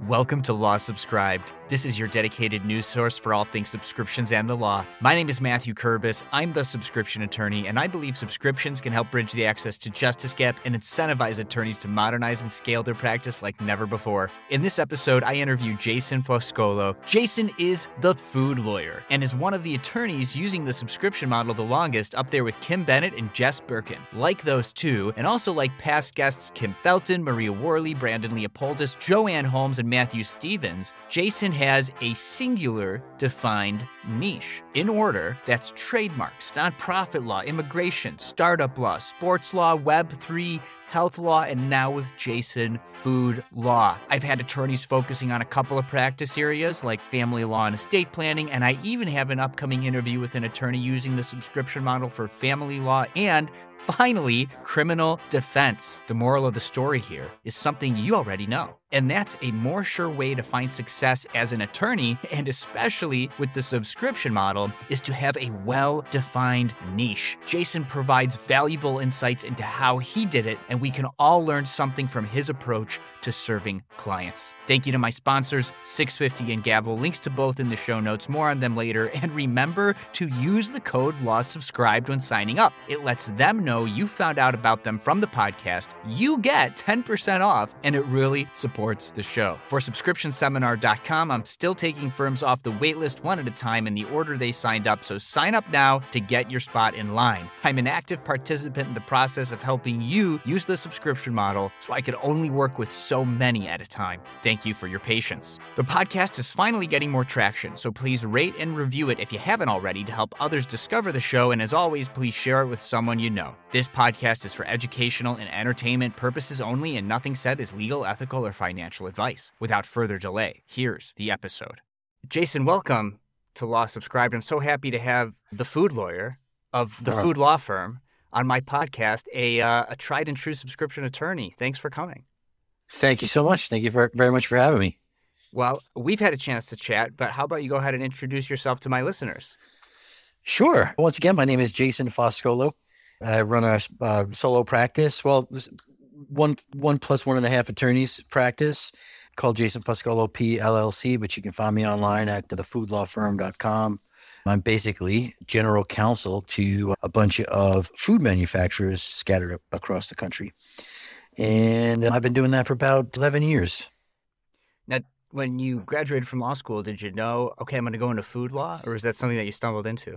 Welcome to Law Subscribed. This is your dedicated news source for all things subscriptions and the law. My name is Matthew Kurbis. I'm the subscription attorney, and I believe subscriptions can help bridge the access to justice gap and incentivize attorneys to modernize and scale their practice like never before. In this episode, I interview Jason Foscolo. Jason is the food lawyer and is one of the attorneys using the subscription model the longest, up there with Kim Bennett and Jess Birkin. Like those two, and also like past guests Kim Felton, Maria Worley, Brandon Leopoldis, Joanne Holmes, and Matthew Stevens, Jason has a singular defined niche. In order, that's trademarks, nonprofit law, immigration, startup law, sports law, Web3, health law, and now with Jason, food law. I've had attorneys focusing on a couple of practice areas like family law and estate planning, and I even have an upcoming interview with an attorney using the subscription model for family law and finally, criminal defense. The moral of the story here is something you already know, and that's a more sure way to find success as an attorney, and especially with the subscription model, is to have a well-defined niche. Jason provides valuable insights into how he did it, and we can all learn something from his approach to serving clients. Thank you to my sponsors, 650 and Gavel. Links to both in the show notes. More on them later. And remember to use the code LAWSUBSCRIBED when signing up. It lets them know you found out about them from the podcast. You get 10% off, and it really supports the show. For subscriptionseminar.com, I'm still taking firms off the waitlist one at a time in the order they signed up, so sign up now to get your spot in line. I'm an active participant in the process of helping you use the subscription model, so I could only work with so many at a time. Thank you for your patience. The podcast is finally getting more traction, so please rate and review it if you haven't already to help others discover the show, and as always, please share it with someone you know. This podcast is for educational and entertainment purposes only, and nothing said is legal, ethical, or financial advice. Without further delay, here's the episode. Jason, welcome to Law Subscribed. I'm so happy to have the food lawyer of the food law firm on my podcast, a tried and true subscription attorney. Thanks for coming. Thank you so much. Thank you very much for having me. Well, we've had a chance to chat, but how about you go ahead and introduce yourself to my listeners? Sure. Once again, my name is Jason Foscolo. I run a solo practice. Well, one plus 1.5 attorneys practice called Jason Foscolo P LLC, but you can find me online at thefoodlawfirm.com. I'm basically general counsel to a bunch of food manufacturers scattered across the country. And I've been doing that for about 11 years. Now, when you graduated from law school, did you know, okay, I'm going to go into food law, or is that something that you stumbled into?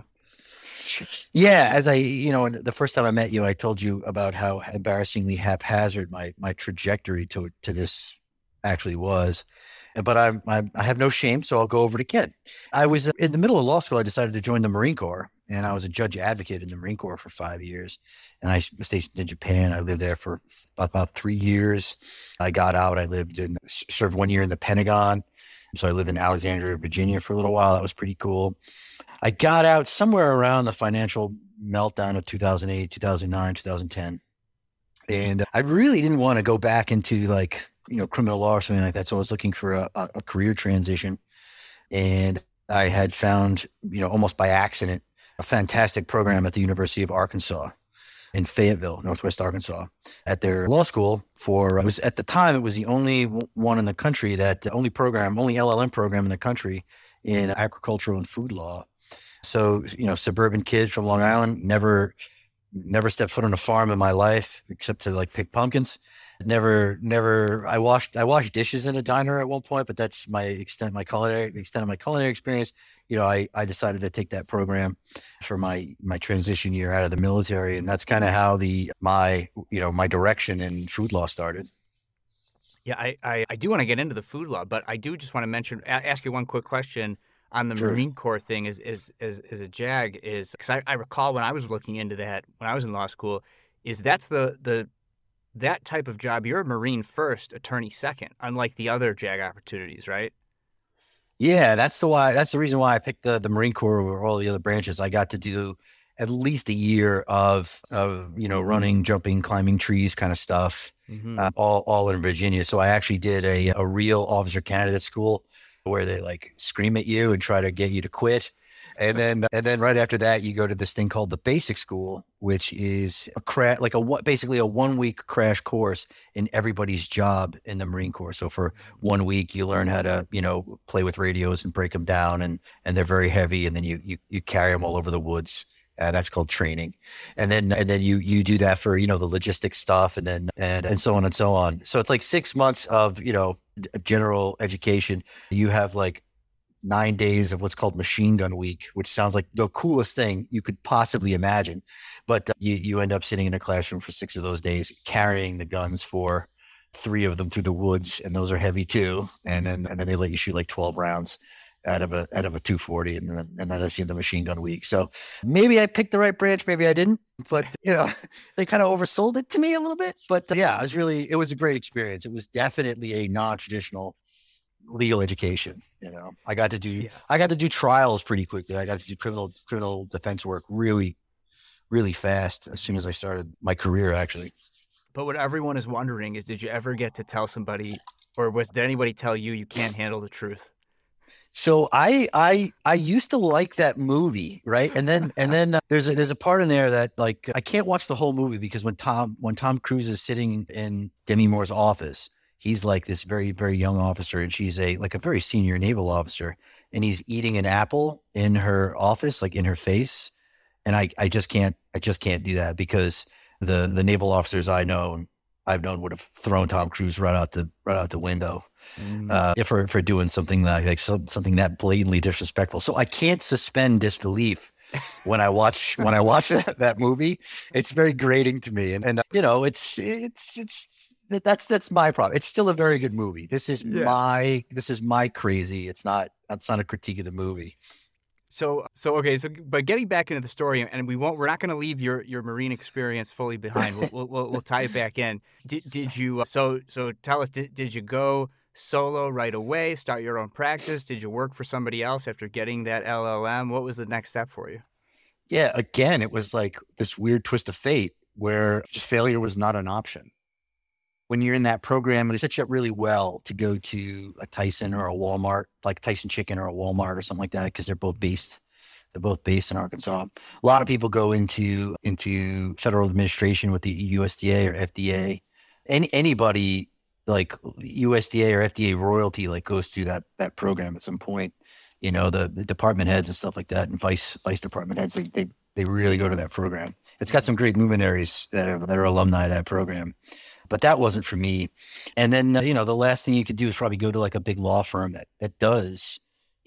Yeah, as the first time I met you, I told you about how embarrassingly haphazard my trajectory to this actually was. But I have no shame, so I'll go over it again. I was in the middle of law school. I decided to join the Marine Corps, and I was a judge advocate in the Marine Corps for 5 years. And I was stationed in Japan. I lived there for about 3 years. I got out. I served 1 year in the Pentagon. So I lived in Alexandria, Virginia for a little while. That was pretty cool. I got out somewhere around the financial meltdown of 2008, 2009, 2010. And I really didn't want to go back into criminal law or something like that. So I was looking for a career transition. And I had found, almost by accident, a fantastic program at the University of Arkansas in Fayetteville, Northwest Arkansas, at their law school at the time, it was the only one in the country only LLM program in the country in agricultural and food law. So, suburban kids from Long Island, never stepped foot on a farm in my life except to pick pumpkins. I washed dishes in a diner at one point, but that's the extent of my culinary experience. I decided to take that program for my transition year out of the military, and that's kind of how my direction in food law started. Yeah, I do want to get into the food law, but I do just want to ask you one quick question on the Sure. Marine Corps thing is a JAG is, because I recall when I was looking into that when I was in law school, is that's that type of job, you're a Marine first, attorney second, unlike the other JAG opportunities, right? Yeah, that's the reason why I picked the Marine Corps over all the other branches. I got to do at least a year of running, jumping, climbing trees kind of stuff, all in Virginia. So I actually did a real officer candidate school where they scream at you and try to get you to quit. And then right after that, you go to this thing called the basic school, which is basically a 1 week crash course in everybody's job in the Marine Corps. So for 1 week, you learn how to, play with radios and break them down, and they're very heavy, and then you carry them all over the woods. That's called training. And then you do that for, the logistics stuff, and then and so on and so on. So it's like 6 months of, general education. You have like 9 days of what's called machine gun week, which sounds like the coolest thing you could possibly imagine. But you end up sitting in a classroom for 6 of those days, carrying the guns for 3 of them through the woods. And those are heavy too. And then they let you shoot like 12 rounds out of a 240. And then that's the end of machine gun week. So maybe I picked the right branch, maybe I didn't, but they kind of oversold it to me a little bit. But yeah, it was a great experience. It was definitely a non-traditional legal education. I got to do trials pretty quickly. I got to do criminal defense work really, really fast as soon as I started my career, actually. But what everyone is wondering is, did you ever get to tell somebody, or did anybody tell you can't handle the truth? So I used to like that movie, right? And then there's a part in there that, like, I can't watch the whole movie because when Tom Cruise is sitting in Demi Moore's office, he's like this very, very young officer, and she's a very senior naval officer, and he's eating an apple in her office, like in her face. And I just can't do that, because the naval officers I've known would have thrown Tom Cruise right out the window for doing something something that blatantly disrespectful. So I can't suspend disbelief when I watch that movie. It's very grating to me, and that's my problem. It's still a very good movie. This is my crazy. It's not a critique of the movie. But getting back into the story, and we're not going to leave your Marine experience fully behind. We'll tie it back in. Did you? So tell us, did you go solo right away? Start your own practice? Did you work for somebody else after getting that LLM? What was the next step for you? Yeah, again, it was like this weird twist of fate where just failure was not an option. When you're in that program, it sets you up really well to go to a Tyson or a Walmart, like Tyson Chicken or a Walmart or something like that, because they're both based in Arkansas. A lot of people go into federal administration with the USDA or FDA. Anybody like USDA or FDA royalty goes through that program at some point. The department heads and stuff like that, and vice department heads, they really go to that program. It's got some great luminaries that are alumni of that program. But that wasn't for me. And then, the last thing you could do is probably go to a big law firm that does,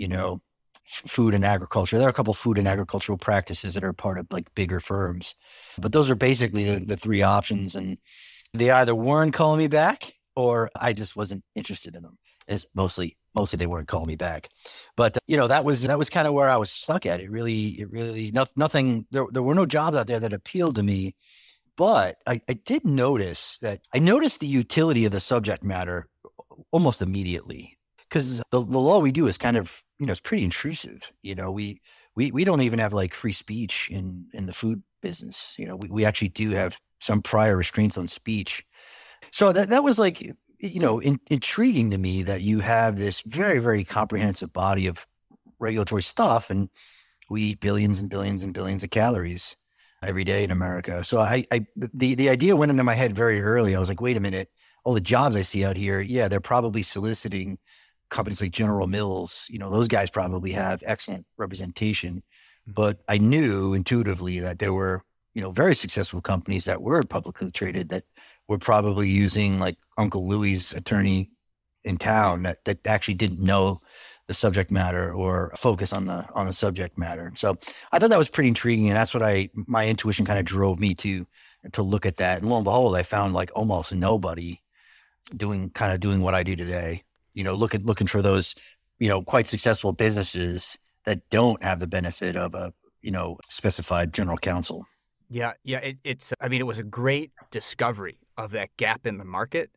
food and agriculture. There are a couple of food and agricultural practices that are part of bigger firms. But those are basically the 3 options. And they either weren't calling me back, or I just wasn't interested in them. It's mostly they weren't calling me back. But, that was kind of where I was stuck at. It really, nothing, there were no jobs out there that appealed to me. But I did notice the utility of the subject matter almost immediately, because the law we do is kind of, it's pretty intrusive. We don't even have free speech in the food business. We actually do have some prior restraints on speech. So that was intriguing to me, that you have this very, very comprehensive body of regulatory stuff, and we eat billions and billions and billions of calories every day in America. So the idea went into my head very early. I was like, wait a minute, all the jobs I see out here, yeah, they're probably soliciting companies like General Mills. Those guys probably have excellent representation. But I knew intuitively that there were, very successful companies that were publicly traded that were probably using Uncle Louie's attorney in town that actually didn't know the subject matter or focus on the subject matter. So I thought that was pretty intriguing, and that's what my intuition kind of drove me to look at that. And lo and behold, I found almost nobody doing what I do today. Looking for those, quite successful businesses that don't have the benefit of a, specified general counsel. Yeah. It was a great discovery of that gap in the market.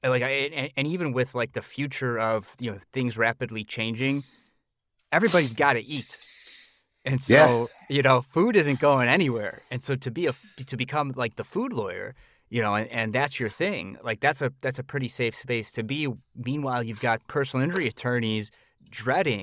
And even with the future of things rapidly changing, everybody's got to eat, and so food isn't going anywhere. And so to become the food lawyer, and that's your thing, that's a pretty safe space to be. Meanwhile, you've got personal injury attorneys dreading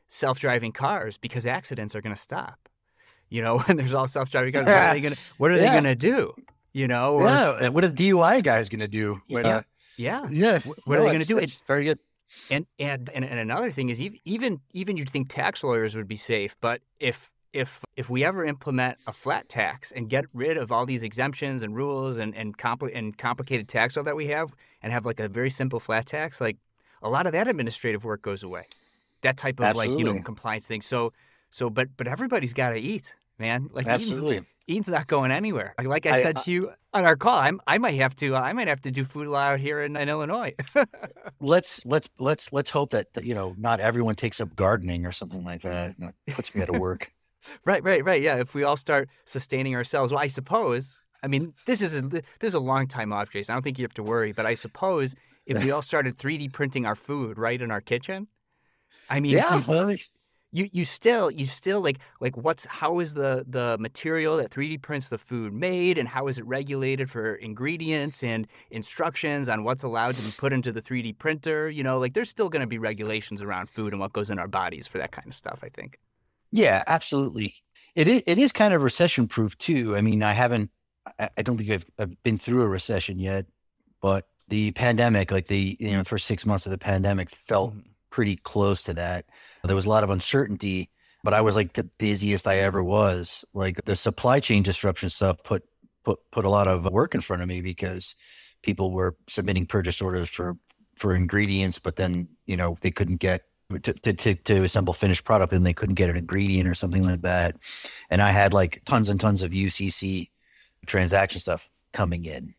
self-driving cars because accidents are going to stop. When there's all self-driving cars, what are they going to do? And what are the DUI guys going to do? When, yeah. What No, are they going to do? It's very good. And another thing is even you'd think tax lawyers would be safe, but if we ever implement a flat tax and get rid of all these exemptions and rules and complicated tax law that we have, and have like a very simple flat tax, like a lot of that administrative work goes away. That type of Absolutely. compliance thing. But everybody's got to eat, man. Like Absolutely. eating's not going anywhere. Like I said to you on our call, I might have to do food law out here in Illinois. Let's hope that not everyone takes up gardening or something like that. It puts me out of work. Right. Yeah, if we all start sustaining ourselves, well, I suppose. I mean, this is a long time off, Jason. I don't think you have to worry, but I suppose if we all started 3D printing our food right in our kitchen, I mean, you still like how is the material that 3D prints the food made, and how is it regulated for ingredients and instructions on what's allowed to be put into the 3D printer? There's still going to be regulations around food and what goes in our bodies for that kind of stuff, I think. Yeah, absolutely. It is kind of recession proof too. I mean, I don't think I've been through a recession yet, but the pandemic, like the first 6 months of the pandemic felt pretty close to that. There was a lot of uncertainty, but I was like the busiest I ever was. Like the supply chain disruption stuff put a lot of work in front of me because people were submitting purchase orders for ingredients, but then, they couldn't get to assemble finished product and they couldn't get an ingredient or something like that. And I had like tons and tons of UCC transaction stuff coming in.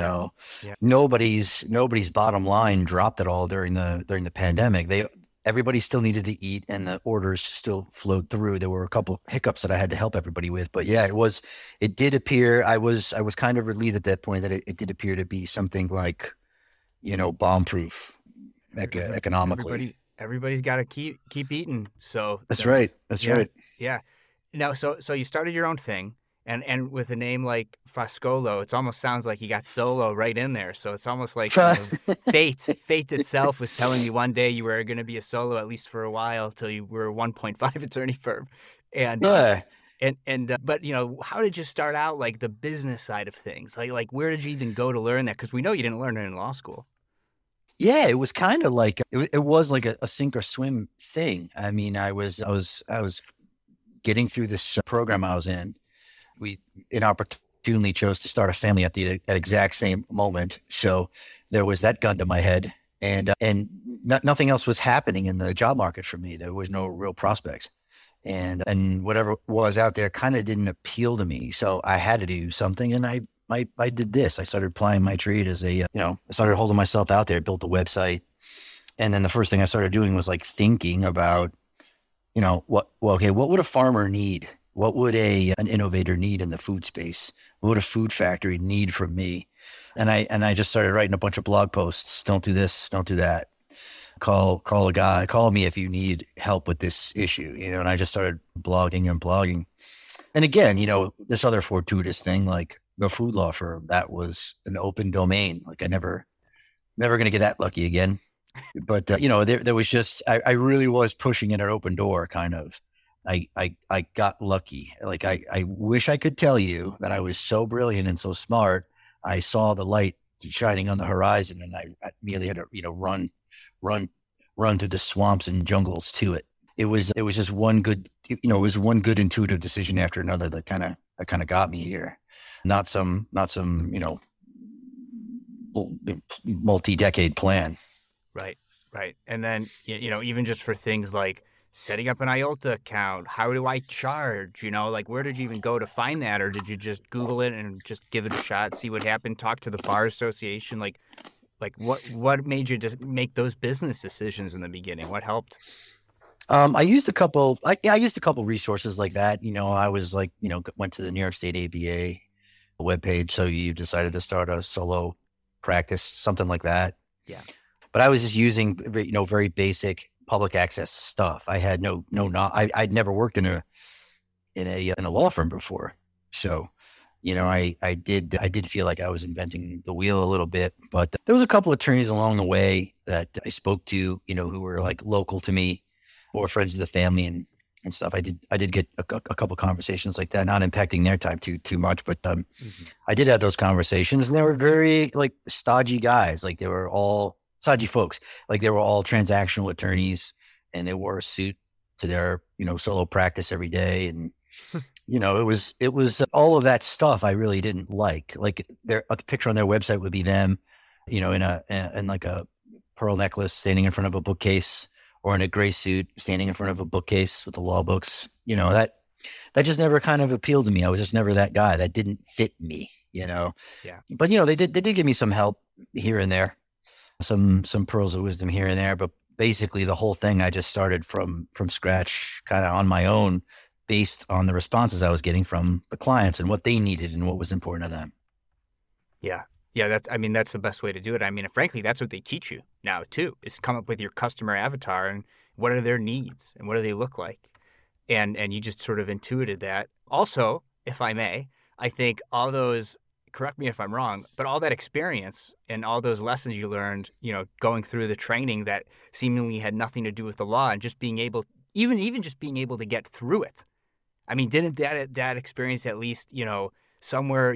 Nobody's bottom line dropped at all during the pandemic. Everybody still needed to eat, and the orders still flowed through. There were a couple hiccups that I had to help everybody with, but yeah, it did appear. I was kind of relieved at that point that it did appear to be something like, bomb proof economically. Everybody's got to keep eating. So that's right. Right. Yeah. Now, so you started your own thing. And with a name like Frascolo, it almost sounds like you got solo right in there. So it's almost like fate. Fate itself was telling you one day you were going to be a solo, at least for a while, till you were a 1.5 attorney firm. And but how did you start out, like the business side of things? Like where did you even go to learn that? Because we know you didn't learn it in law school. Yeah, it was kind of like it was like a sink or swim thing. I mean, I was getting through this program I was in. We inopportunely chose to start a family at the exact same moment. So there was that gun to my head, and nothing else was happening in the job market for me. There was no real prospects, and whatever was out there kind of didn't appeal to me. So I had to do something, and I did this. I started applying my trade as I started holding myself out there, built a website, and then the first thing I started doing was like thinking about, what would a farmer need? What would an innovator need in the food space? What would a food factory need from me? And I just started writing a bunch of blog posts. Don't do this. Don't do that. Call a guy. Call me if you need help with this issue. And I just started blogging. And again, this other fortuitous thing, like the food law firm, that was an open domain. Like I never going to get that lucky again. But there was just I really was pushing in an open door, kind of. I got lucky. Like I wish I could tell you that I was so brilliant and so smart. I saw the light shining on the horizon, and I immediately had to run through the swamps and jungles to it. It was just one good intuitive decision after another that kind of got me here. Not some multi-decade plan. Right. And then even just for things like setting up an IOLTA account, how do I charge? Like where did you even go to find that, or did you just Google it and just give it a shot, see what happened, talk to the bar association? Like what made you just make those business decisions in the beginning? What helped? I used a couple resources like that. I was like, went to the New York State ABA webpage. So you decided to start a solo practice, something like that. Yeah. But I was just using, very basic public access stuff. I had I'd never worked in a law firm before. So, I did feel like I was inventing the wheel a little bit, but there was a couple of attorneys along the way that I spoke to, who were like local to me, or friends of the family and stuff. I did get a couple conversations like that, not impacting their time too much, but I did have those conversations, and they were very like stodgy guys. Like they were all stodgy folks. Like they were all transactional attorneys, and they wore a suit to their solo practice every day, and it was all of that stuff I really didn't like. Like the picture on their website would be them, in like a pearl necklace standing in front of a bookcase, or in a gray suit standing in front of a bookcase with the law books. That just never kind of appealed to me. I was just never that guy. That didn't fit me, Yeah. But they did give me some help here and there, some pearls of wisdom here and there. But basically, the whole thing I just started from scratch, kind of on my own, based on the responses I was getting from the clients and what they needed and what was important to them. Yeah. Yeah, that's the best way to do it. I mean, frankly, that's what they teach you now too, is come up with your customer avatar and what are their needs and what do they look like. And you just sort of intuited that. Also, if I may, I think all those, correct me if I'm wrong, but all that experience and all those lessons you learned, going through the training that seemingly had nothing to do with the law, and just being able, even just being able to get through it. I mean, didn't that experience at least, somewhere,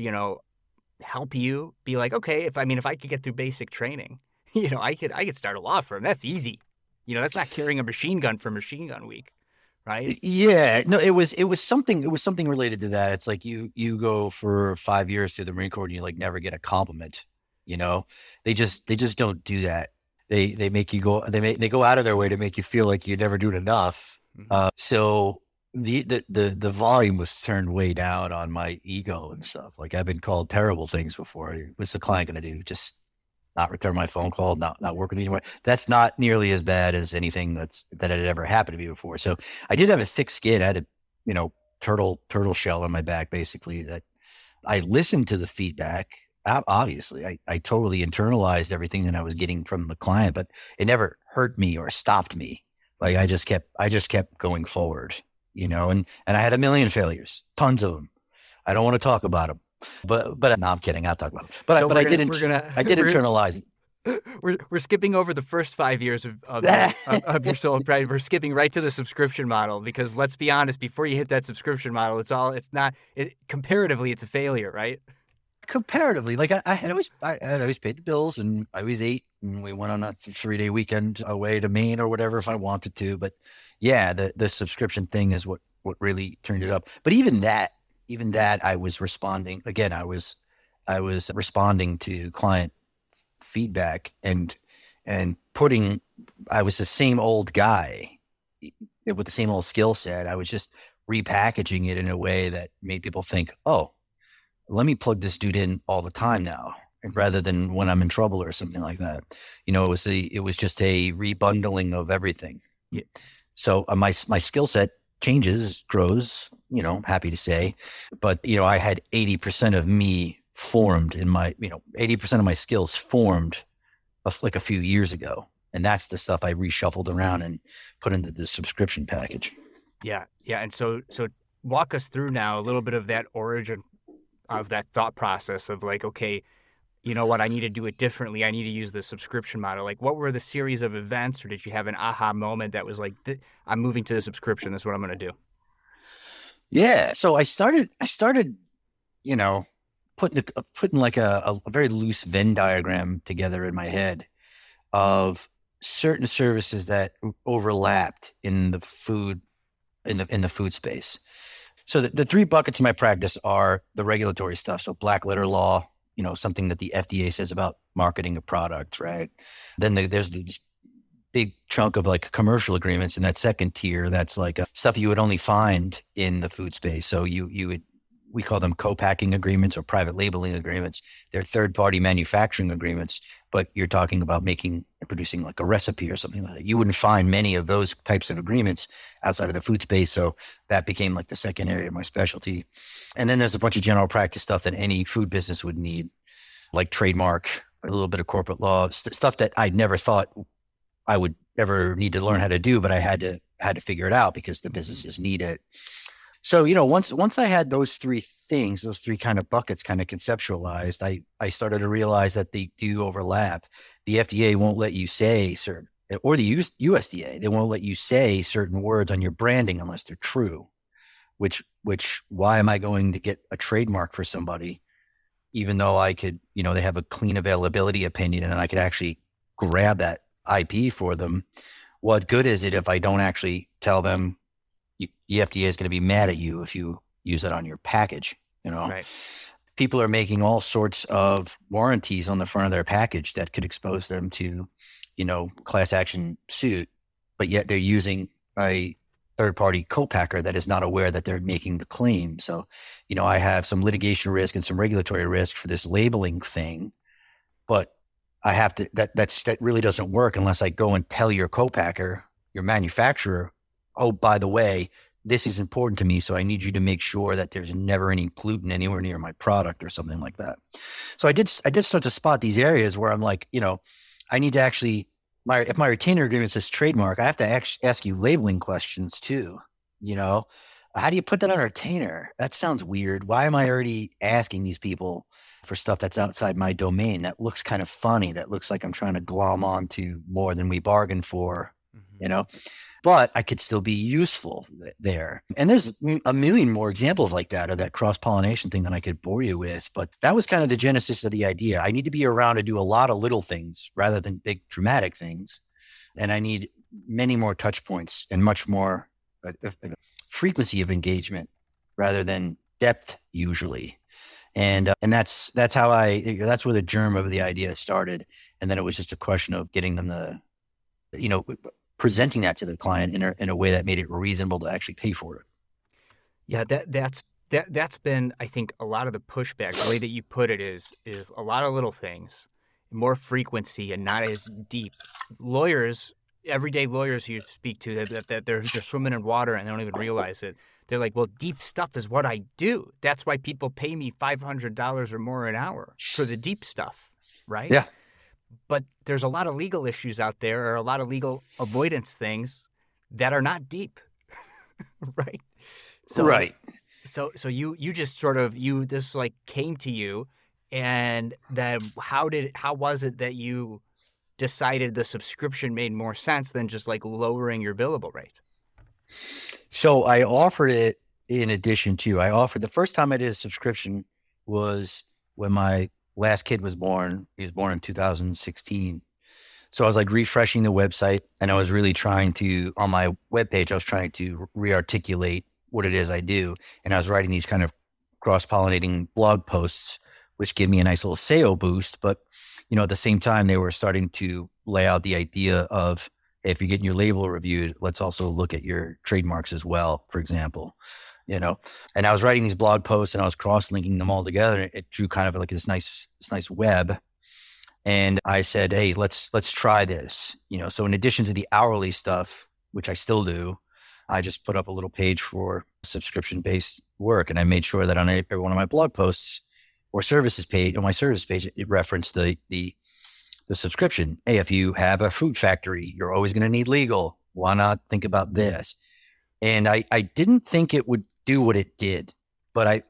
help you be like, okay, if I could get through basic training, I could start a law firm. That's easy. That's not carrying a machine gun for Machine Gun Week, right? Yeah, no, it was something related to that. It's like you go for 5 years through the Marine Corps and you like never get a compliment. They just don't do that. They make you go. They go out of their way to make you feel like you're never doing enough. Mm-hmm. So the volume was turned way down on my ego and stuff. Like I've been called terrible things before. What's the client going to do? Just not return my phone call, not work with me anymore. That's not nearly as bad as anything that had ever happened to me before. So I did have a thick skin. I had a, turtle shell on my back, basically, that I listened to the feedback. Obviously, I totally internalized everything that I was getting from the client, but it never hurt me or stopped me. Like I just kept going forward, and I had a million failures, tons of them. I don't want to talk about them. But no, I'm kidding. I'll talk about it. But I did internalize it. We're skipping over the first 5 years of your solo practice. We're skipping right to the subscription model, because let's be honest, before you hit that subscription model, comparatively it's a failure, right? Comparatively, like I had always paid the bills, and I was 8, and we went on a 3-day weekend away to Maine or whatever if I wanted to. But yeah, the subscription thing is what really turned it up. But even that I was responding. Again, I was responding to client feedback and I was the same old guy with the same old skill set. I was just repackaging it in a way that made people think, oh, let me plug this dude in all the time now, rather than when I'm in trouble or something like that. It was just a rebundling of everything. Yeah. So my skill set changes, grows, happy to say, but I had 80% of me formed in my, 80% of my skills formed like a few years ago. And that's the stuff I reshuffled around and put into the subscription package. Yeah. Yeah. And so walk us through now a little bit of that origin of that thought process of like, okay, you know what, I need to do it differently. I need to use the subscription model. Like, what were the series of events, or did you have an aha moment that was like, I'm moving to the subscription. This is what I'm going to do. Yeah. So I started, putting like a very loose Venn diagram together in my head of certain services that overlapped in the food, in the food space. So the 3 buckets in my practice are the regulatory stuff. So black letter law, something that the FDA says about marketing a product, right? Then there's this big chunk of like commercial agreements in that second tier. That's like stuff you would only find in the food space. So we call them co-packing agreements or private labeling agreements. They're third-party manufacturing agreements, but you're talking about making and producing like a recipe or something like that. You wouldn't find many of those types of agreements outside of the food space. So that became like the second area of my specialty. And then there's a bunch of general practice stuff that any food business would need, like trademark, a little bit of corporate law, stuff that I never thought I would ever need to learn how to do, but I had to figure it out because the businesses need it. So, once I had those 3 things, those 3 kind of buckets kind of conceptualized, I started to realize that they do overlap. The FDA won't let you say, sir, or the USDA. They won't let you say certain words on your branding unless they're true. Which why am I going to get a trademark for somebody, even though I could, they have a clean availability opinion and I could actually grab that IP for them? What good is it if I don't actually tell them the FDA is going to be mad at you if you use it on your package? Right. People are making all sorts of warranties on the front of their package that could expose them to, class action suit, but yet they're using a third-party co-packer that is not aware that they're making the claim. So, I have some litigation risk and some regulatory risk for this labeling thing, but I have to, that really doesn't work unless I go and tell your co-packer, your manufacturer, oh, by the way, this is important to me, so I need you to make sure that there's never any gluten anywhere near my product or something like that. So I did start to spot these areas where I'm like, I need to actually, if my retainer agreement says trademark, I have to ask you labeling questions too. How do you put that on a retainer? That sounds weird. Why am I already asking these people for stuff that's outside my domain? That looks kind of funny. That looks like I'm trying to glom onto more than we bargained for, but I could still be useful there. And there's a million more examples like that, or that cross-pollination thing that I could bore you with. But that was kind of the genesis of the idea. I need to be around to do a lot of little things rather than big dramatic things. And I need many more touch points and much more frequency of engagement rather than depth usually. And that's that's where the germ of the idea started. And then it was just a question of getting them presenting that to the client in a way that made it reasonable to actually pay for it. Yeah, that's been, I think, a lot of the pushback. The way that you put it is a lot of little things, more frequency and not as deep. Lawyers, everyday lawyers you speak to, that they're swimming in water and they don't even realize it. They're like, well, deep stuff is what I do. That's why people pay me $500 or more an hour for the deep stuff, right? Yeah. But there's a lot of legal issues out there, or a lot of legal avoidance things that are not deep, right? So, right. So you just sort of this like came to you, and then how was it that you decided the subscription made more sense than just like lowering your billable rate? So I offered it in addition to, the first time I did a subscription was when my last kid was born. He was born in 2016. So I was like refreshing the website, and I was really trying to, on my webpage, I was trying to re-articulate what it is I do. And I was writing these kind of cross-pollinating blog posts, which give me a nice little SEO boost. But, at the same time, they were starting to lay out the idea of, hey, if you're getting your label reviewed, let's also look at your trademarks as well, for example. And I was writing these blog posts and I was cross-linking them all together. It drew kind of like this nice web. And I said, hey, let's try this. So in addition to the hourly stuff, which I still do, I just put up a little page for subscription-based work. And I made sure that on every one of my blog posts or services page, on my service page, it referenced the subscription. Hey, if you have a food factory, you're always going to need legal. Why not think about this? And I didn't think it would do what it did, but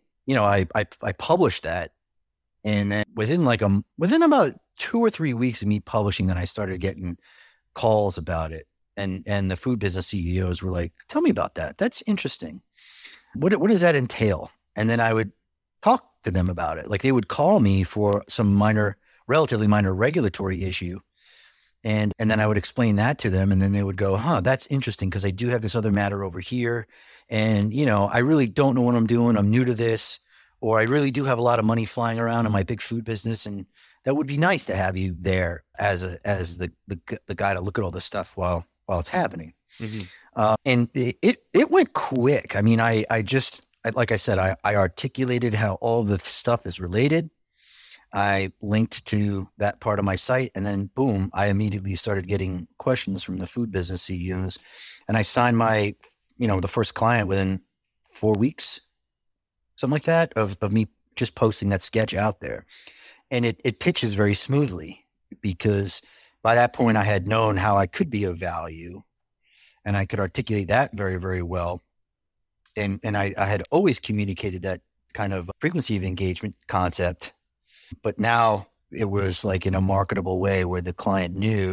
I published that. And then within about 2 or 3 weeks of me publishing that, I started getting calls about it. And the food business CEOs were like, tell me about that. That's interesting. What does that entail? And then I would talk to them about it. Like they would call me for some relatively minor regulatory issue. And then I would explain that to them. And then they would go, that's interesting because I do have this other matter over here. And, I really don't know what I'm doing. I'm new to this, or I really do have a lot of money flying around in my big food business. And that would be nice to have you there as the guy to look at all this stuff while it's happening. Mm-hmm. And it went quick. I mean, like I said, I articulated how all the stuff is related. I linked to that part of my site, and then boom, I immediately started getting questions from the food business CEOs, and I signed my, the first client within 4 weeks, something like that, of me just posting that sketch out there. And it pitches very smoothly because by that point I had known how I could be of value, and I could articulate that very, very well. And I had always communicated that kind of frequency of engagement concept. But now it was like in a marketable way where the client knew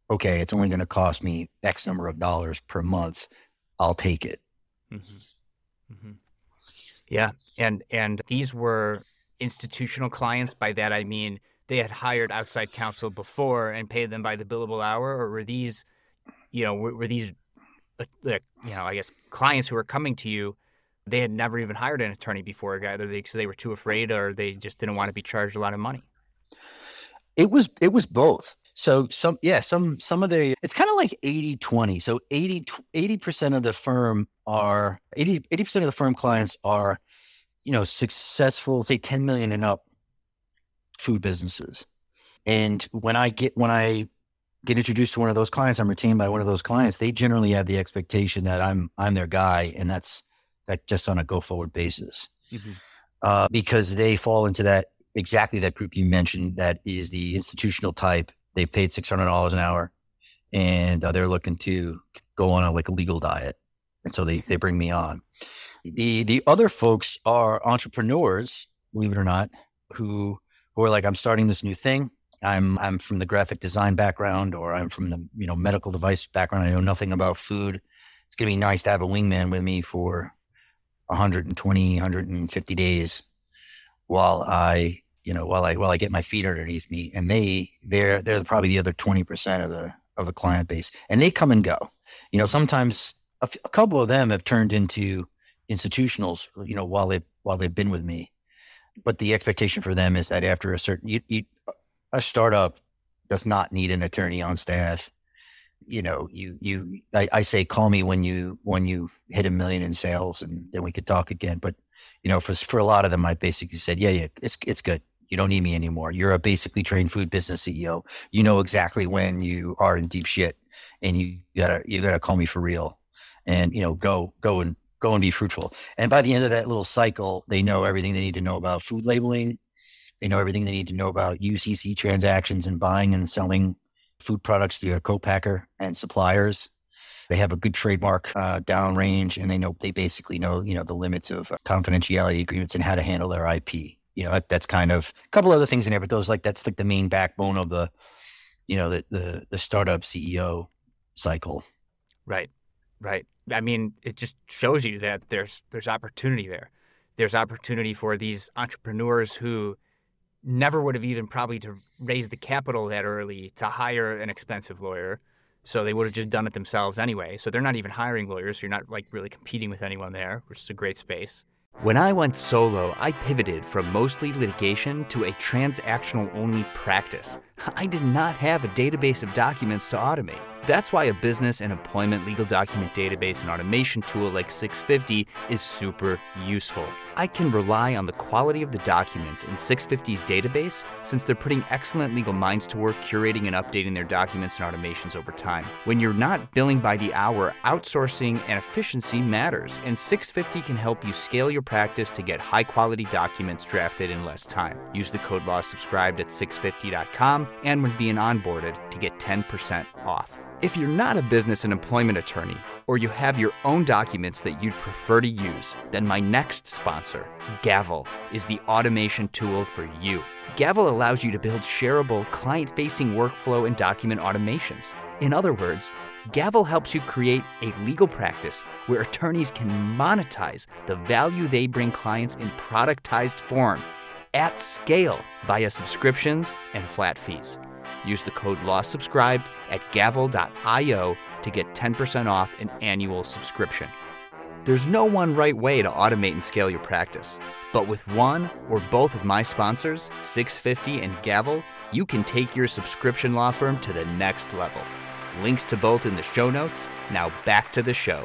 okay, it's only going to cost me X number of dollars per month. I'll take it. Mm-hmm. Mm-hmm. Yeah. And these were institutional clients. By that, I mean they had hired outside counsel before and paid them by the billable hour, or were these, were these, I guess clients who were coming to you, they had never even hired an attorney before, either because they were too afraid or they just didn't want to be charged a lot of money. It was both. So some of the, it's kind of like 80-20. So 80% of the firm are 80% of the firm clients are, successful, say 10 million and up food businesses. And when I get introduced to one of those clients, I'm retained by one of those clients, they generally have the expectation that I'm their guy. And that's just on a go forward basis. Mm-hmm. Because they fall into exactly that group you mentioned, that is the institutional type. They paid $600 an hour and they're looking to go on a legal diet. And so they bring me on. The other folks are entrepreneurs, believe it or not, who are like, I'm starting this new thing. I'm from the graphic design background, or I'm from the, medical device background. I know nothing about food. It's going to be nice to have a wingman with me for 120, 150 days while I get my feet underneath me. And they're probably the other 20% of the client base, and they come and go. Sometimes a couple of them have turned into institutionals, while they've been with me. But the expectation for them is that after a certain, a startup does not need an attorney on staff. I say, call me when you hit $1 million in sales, and then we could talk again. But, for a lot of them, I basically said, yeah, it's good. You don't need me anymore. You're a basically trained food business CEO. You know exactly when you are in deep shit, and you gotta call me for real, and go and be fruitful. And by the end of that little cycle, they know everything they need to know about food labeling. They know everything they need to know about UCC transactions and buying and selling food products to a co-packer and suppliers. They have a good trademark downrange, and they basically know the limits of confidentiality agreements and how to handle their IP. That's kind of a couple other things in there, but that's like the main backbone of the startup CEO cycle. Right. I mean, it just shows you that there's opportunity there. There's opportunity for these entrepreneurs who never would have even probably to raise the capital that early to hire an expensive lawyer. So they would have just done it themselves anyway. So they're not even hiring lawyers. So you're not really competing with anyone there, which is a great space. When I went solo, I pivoted from mostly litigation to a transactional-only practice. I did not have a database of documents to automate. That's why a business and employment legal document database and automation tool like 650 is super useful. I can rely on the quality of the documents in 650's database, since they're putting excellent legal minds to work curating and updating their documents and automations over time. When you're not billing by the hour, outsourcing and efficiency matters, and 650 can help you scale your practice to get high-quality documents drafted in less time. Use the code LAWSubscribed at 650.com and when being onboarded to get 10% off. If you're not a business and employment attorney, or you have your own documents that you'd prefer to use, then my next sponsor, Gavel, is the automation tool for you. Gavel allows you to build shareable, client-facing workflow and document automations. In other words, Gavel helps you create a legal practice where attorneys can monetize the value they bring clients in productized form at scale via subscriptions and flat fees. Use the code LAWSubscribed at gavel.io to get 10% off an annual subscription. There's no one right way to automate and scale your practice, but with one or both of my sponsors, 650 and Gavel, you can take your subscription law firm to the next level. Links to both in the show notes. Now back to the show.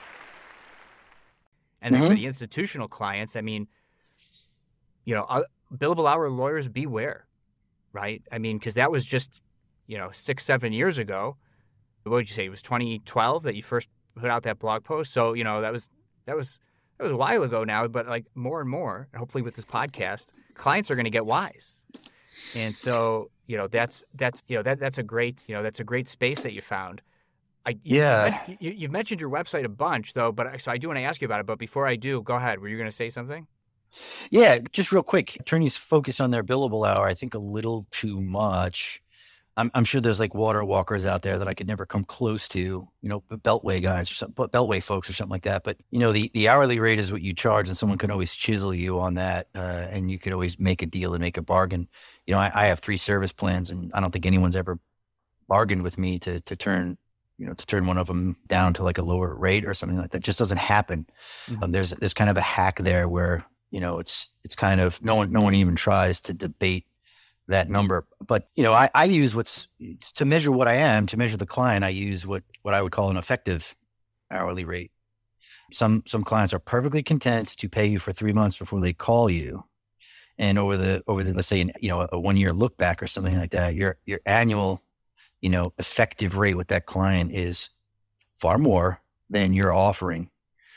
And then for the institutional clients, I mean, billable hour lawyers, beware. Right? I mean, because that was just, 6-7 years ago. What would you say? It was 2012 that you first put out that blog post. So, that was a while ago now, but like more and more, and hopefully with this podcast, clients are going to get wise. And so, that's a great space that you found. You've mentioned your website a bunch though, but so I do want to ask you about it. But before I do, go ahead. Were you going to say something? Yeah, just real quick. Attorneys focus on their billable hour, I think, a little too much. I'm sure there's like water walkers out there that I could never come close to, beltway guys or something, beltway folks or something like that. But the hourly rate is what you charge, and someone can always chisel you on that, and you could always make a deal and make a bargain. I have 3 service plans, and I don't think anyone's ever bargained with me to turn one of them down to like a lower rate or something like that. It just doesn't happen. Mm-hmm. There's kind of a hack there where it's kind of no one even tries to debate that number. But I use to measure what I am, to measure the client, I use what I would call an effective hourly rate. Some clients are perfectly content to pay you for 3 months before they call you, and over the let's say a 1 year look back or something like that, your annual effective rate with that client is far more than you're offering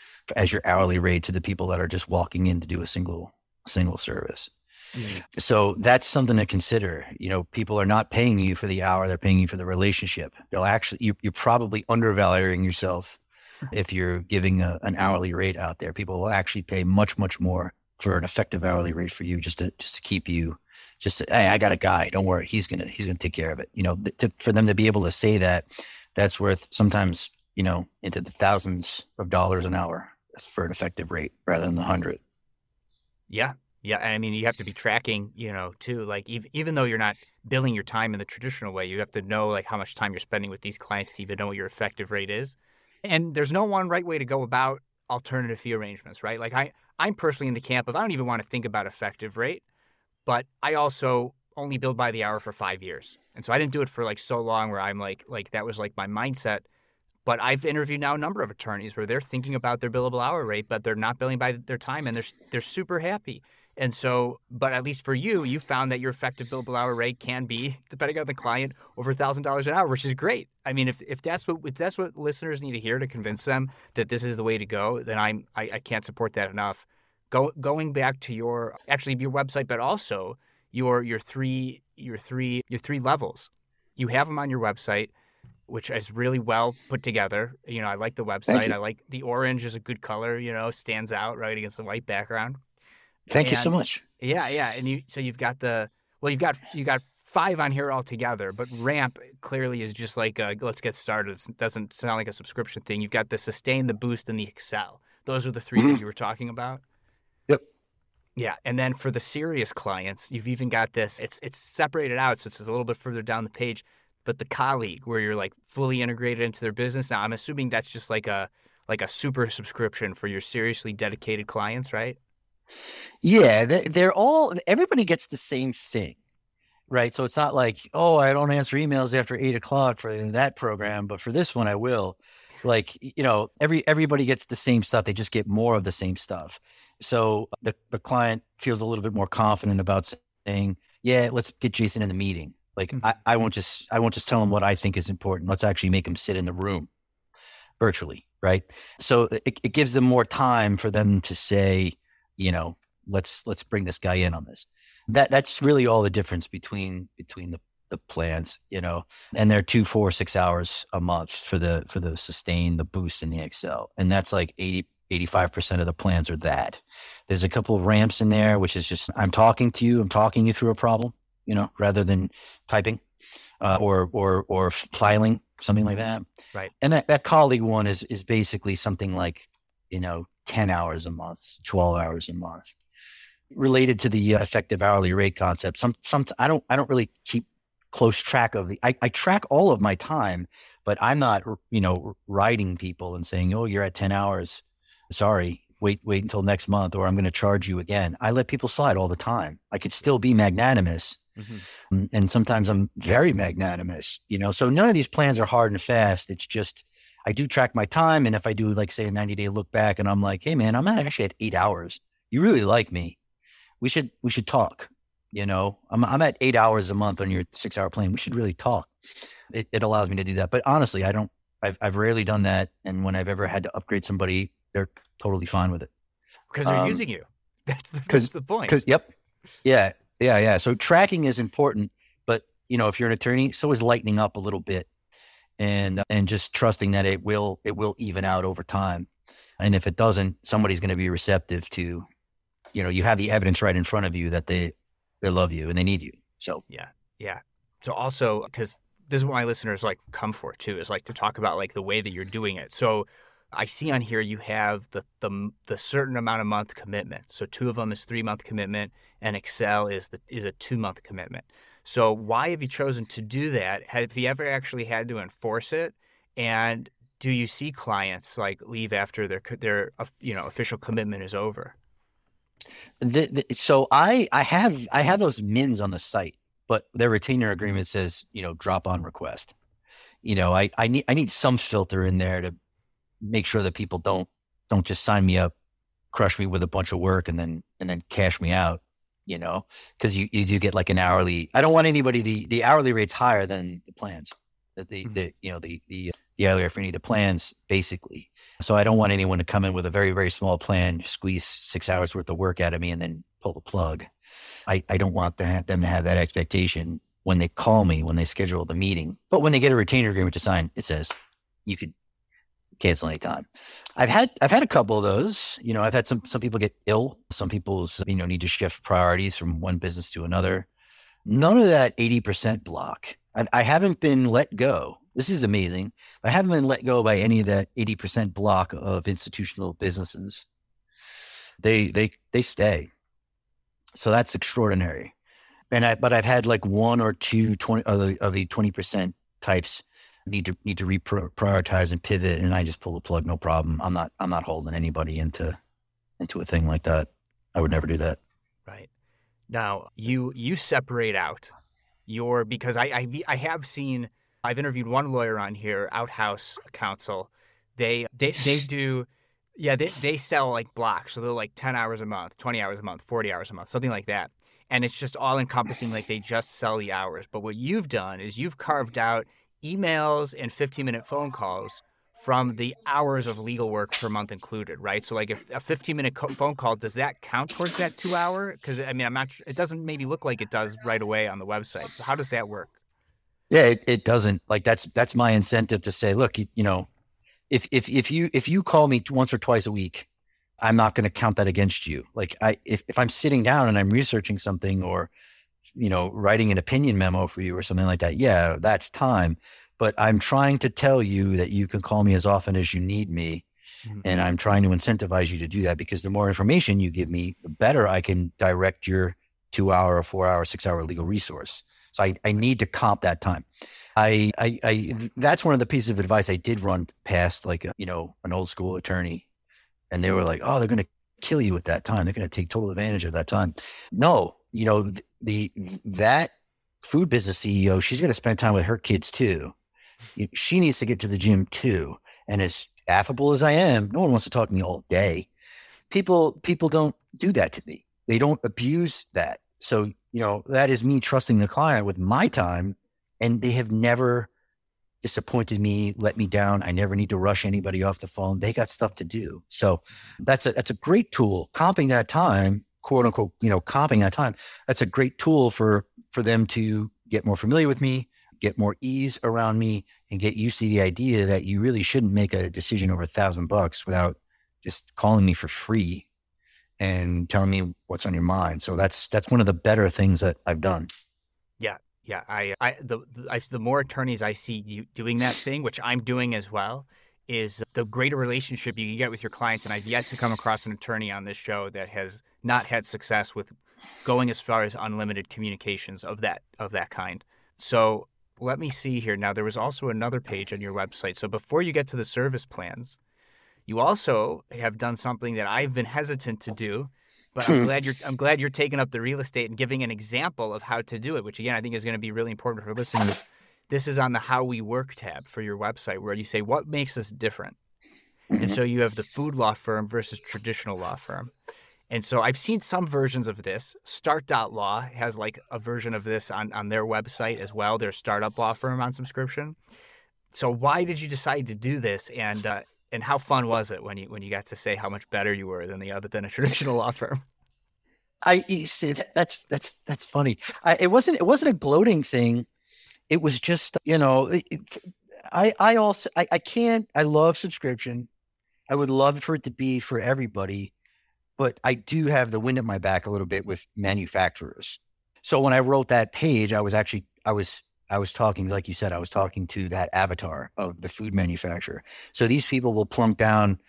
as your hourly rate to the people that are just walking in to do a single service. Mm-hmm. So that's something to consider. People are not paying you for the hour; they're paying you for the relationship. They'll actually, you're probably undervaluing yourself if you're giving an hourly rate out there. People will actually pay much, much more for an effective hourly rate for you, just to keep you. Hey, I got a guy. Don't worry, he's gonna take care of it. For them to be able to say that, that's worth sometimes into the thousands of dollars an hour for an effective rate rather than the 100. Yeah. Yeah. And I mean, you have to be tracking, too, like even though you're not billing your time in the traditional way, you have to know like how much time you're spending with these clients to even know what your effective rate is. And there's no one right way to go about alternative fee arrangements, right? Like I'm personally in the camp of, I don't even want to think about effective rate, but I also only billed by the hour for 5 years. And so I didn't do it for like so long where I'm like that was like my mindset. But I've interviewed now a number of attorneys where they're thinking about their billable hour rate, but they're not billing by their time, and they're super happy. And so, but at least for you found that your effective billable hour rate can be, depending on the client, over $1,000 an hour, which is great. I mean, if that's what listeners need to hear to convince them that this is the way to go, then I can't support that enough. Going back to your website, but also your three levels. You have them on your website, which is really well put together. I like the website. I like the orange is a good color, stands out right against the white background. Thank you so much. Yeah. And you've got you've got 5 on here altogether, but Ramp clearly is just like let's get started. It doesn't sound like a subscription thing. You've got the Sustain, the Boost, and the Excel. Those are the 3 that you were talking about. Yep. Yeah, and then for the serious clients, you've even got this. It's separated out, so it's a little bit further down the page. But the Colleague, where you're like fully integrated into their business. Now, I'm assuming that's just like a super subscription for your seriously dedicated clients, right? Yeah, everybody gets the same thing, right? So it's not like, oh, I don't answer emails after 8:00 for that program, but for this one I will. Like, everybody gets the same stuff. They just get more of the same stuff. So the client feels a little bit more confident about saying, yeah, let's get Jason in the meeting. Like, I won't just tell him what I think is important. Let's actually make him sit in the room virtually, right? So it gives them more time for them to say, let's bring this guy in on this. That's really all the difference between the plans, and they're 2, 4, 6 hours a month for the Sustain, the Boost, and the Excel. And that's like 85% of the plans are that. There's a couple of ramps in there, which is just, I'm talking you through a problem, rather than typing, or filing, something like that. Right. And that Colleague one is basically something like, 10 hours a month, 12 hours a month, related to the effective hourly rate concept. I don't really keep close track of I track all of my time, but I'm not, writing people and saying, oh, you're at 10 hours. Sorry, wait until next month, or I'm going to charge you again. I let people slide all the time. I could still be magnanimous. Mm-hmm. And sometimes I'm very magnanimous, so none of these plans are hard and fast. It's just, I do track my time. And if I do, like, say, a 90-day look back, and I'm like, hey man, I'm actually at 8 hours. You really like me. We should talk. I'm at 8 hours a month on your 6-hour plan. We should really talk. It allows me to do that. But honestly, I've rarely done that. And when I've ever had to upgrade somebody, they're totally fine with it. Because they're using you. That's the point. Yep. Yeah. So tracking is important, but if you're an attorney, so is lightening up a little bit, and just trusting that it will even out over time. And if it doesn't, somebody's going to be receptive to, you have the evidence right in front of you that they love you and they need you. So yeah. So also, because this is what my listeners like come for too, is like to talk about like the way that you're doing it. So I see on here you have the certain amount of month commitment. So 2 of them is 3-month commitment, and Excel is a 2-month commitment. So why have you chosen to do that? Have you ever actually had to enforce it? And do you see clients like leave after their official commitment is over? So I have those mins on the site, but their retainer agreement says, drop on request. I need some filter in there to make sure that people don't just sign me up, crush me with a bunch of work, and then cash me out. Because you do get like an hourly. I don't want anybody the hourly rate's higher than the plans. The hourly rate for any of the plans basically. So I don't want anyone to come in with a very, very small plan, squeeze 6 hours worth of work out of me, and then pull the plug. I don't want them to have that expectation when they call me, when they schedule the meeting. But when they get a retainer agreement to sign, it says you could cancel anytime. I've had a couple of those. I've had some people get ill. Some people's need to shift priorities from one business to another. None of that 80% block. I haven't been let go. This is amazing. I haven't been let go by any of that 80% block of institutional businesses. They stay. So that's extraordinary. But I've had like 1 or 2 of the 20% types need to reprioritize and pivot, and I just pull the plug, no problem. I'm not holding anybody into a thing like that. I would never do that. Right. Now you separate out because I have seen, I've interviewed one lawyer on here, Outhouse Counsel. They do, they sell like blocks. So they're like 10 hours a month, 20 hours a month, 40 hours a month, something like that. And it's just all encompassing, like they just sell the hours. But what you've done is you've carved out emails and 15-minute phone calls from the hours of legal work per month included, right? So like if a 15-minute phone call, does that count towards that 2 hour? Because I'm not sure, it doesn't maybe look like it does right away on the website. So how does that work? Yeah, it doesn't. Like that's my incentive to say, look, if you call me once or twice a week, I'm not going to count that against you. Like if I'm sitting down and I'm researching something or writing an opinion memo for you or something like that, yeah, that's time. But I'm trying to tell you that you can call me as often as you need me. Mm-hmm. And I'm trying to incentivize you to do that, because the more information you give me, the better I can direct your 2 hour or 4 hour, 6 hour legal resource. So I need to comp that time. That's one of the pieces of advice I did run past, like, an old school attorney, and they were like, oh, they're going to kill you with that time. They're going to take total advantage of that time. No, that food business CEO, she's going to spend time with her kids too. She needs to get to the gym too. And as affable as I am, no one wants to talk to me all day. People don't do that to me. They don't abuse that. So, that is me trusting the client with my time, and they have never disappointed me, let me down. I never need to rush anybody off the phone. They got stuff to do. So that's a great tool. Comping that time, quote unquote, comping that time. That's a great tool for them to get more familiar with me, get more ease around me, and get used to the idea that you really shouldn't make a decision over $1,000 without just calling me for free and telling me what's on your mind. So that's one of the better things that I've done. Yeah. The more attorneys I see you doing that thing, which I'm doing as well, is the greater relationship you can get with your clients. And I've yet to come across an attorney on this show that has not had success with going as far as unlimited communications of that kind. So let me see here. Now, there was also another page on your website. So before you get to the service plans, you also have done something that I've been hesitant to do, but I'm glad you're taking up the real estate and giving an example of how to do it, which again, I think is going to be really important for listeners. This is on the How We Work tab for your website, where you say, what makes us different? And so you have the food law firm versus traditional law firm. And so I've seen some versions of this. Start.law has like a version of this on their website as well, their startup law firm on subscription. So why did you decide to do this? And how fun was it when you got to say how much better you were than a traditional law firm? That's funny. It wasn't a gloating thing. It was just, I love subscription. I would love for it to be for everybody, but I do have the wind at my back a little bit with manufacturers. So when I wrote that page, I was I was talking, like you said, I was talking to that avatar of the food manufacturer. So these people will plunk down,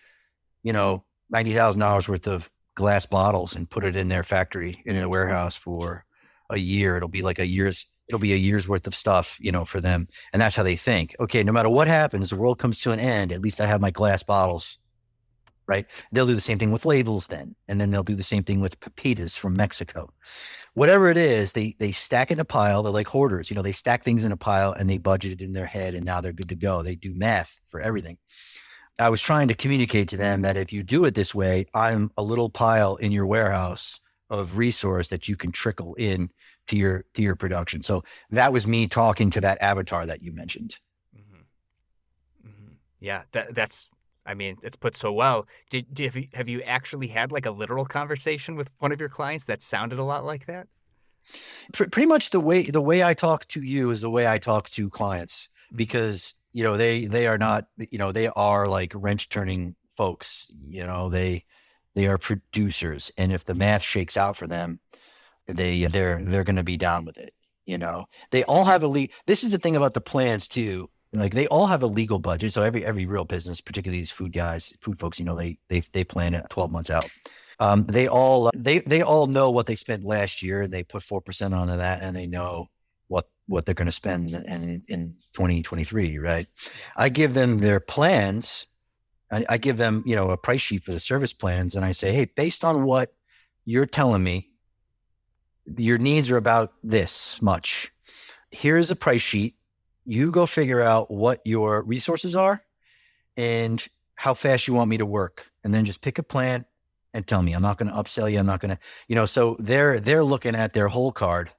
$90,000 worth of glass bottles and put it in their factory in a warehouse for a year. It'll be a year's worth of stuff, for them. And that's how they think. Okay, no matter what happens, the world comes to an end. At least I have my glass bottles, right? They'll do the same thing with labels then. And then they'll do the same thing with pepitas from Mexico. Whatever it is, they stack in a pile. They're like hoarders. They stack things in a pile and they budget it in their head and now they're good to go. They do math for everything. I was trying to communicate to them that if you do it this way, I'm a little pile in your warehouse of resource that you can trickle in to your production. So that was me talking to that avatar that you mentioned. Mm-hmm. Mm-hmm. Yeah, it's put so well. Have you actually had like a literal conversation with one of your clients that sounded a lot like that? Pretty much the way I talk to you is the way I talk to clients, because they are not, they are like wrench turning folks. They are producers, and if the math shakes out for them, they're going to be down with it. They all have this is the thing about the plans too. Like they all have a legal budget. So every real business, particularly these food folks, they plan it 12 months out. They all know what they spent last year, and they put 4% onto that, and they know what they're going to spend in 2023, right? I give them their plans. I give them, a price sheet for the service plans, and I say, hey, based on what you're telling me, your needs are about this much. Here's a price sheet. You go figure out what your resources are and how fast you want me to work, and then just pick a plan and tell me. I'm not going to upsell you. I'm not going to, so they're looking at their whole card,